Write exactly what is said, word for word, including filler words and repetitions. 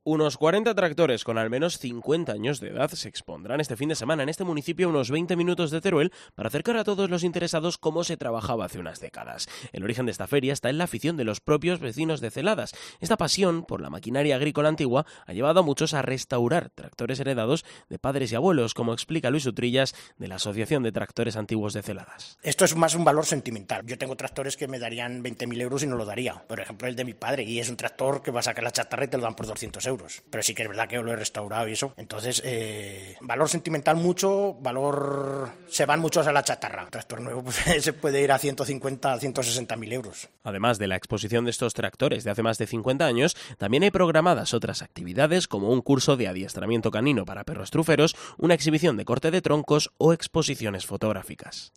Unos cuarenta tractores con al menos cincuenta años de edad se expondrán este fin de semana en este municipio a unos veinte minutos de Teruel para acercar a todos los interesados cómo se trabajaba hace unas décadas. El origen de esta feria está en la afición de los propios vecinos de Celadas. Esta pasión por la maquinaria agrícola antigua ha llevado a muchos a restaurar tractores heredados de padres y abuelos, como explica Luis Utrillas de la Asociación de Tractores Antiguos de Celadas. Esto es más un valor sentimental. Yo tengo tractores que me darían veinte mil euros y no lo daría. Por ejemplo, el de mi padre, y es un tractor que va a sacar la chatarra y te lo dan por doscientos euros. Pero sí que es verdad que lo he restaurado y eso. Entonces, eh, valor sentimental mucho, valor... se van muchos a la chatarra. Un tractor nuevo pues, se puede ir a ciento cincuenta, a ciento sesenta mil euros. Además de la exposición de estos tractores de hace más de cincuenta años, también hay programadas otras actividades como un curso de adiestramiento canino para perros truferos, una exhibición de corte de troncos o exposiciones fotográficas.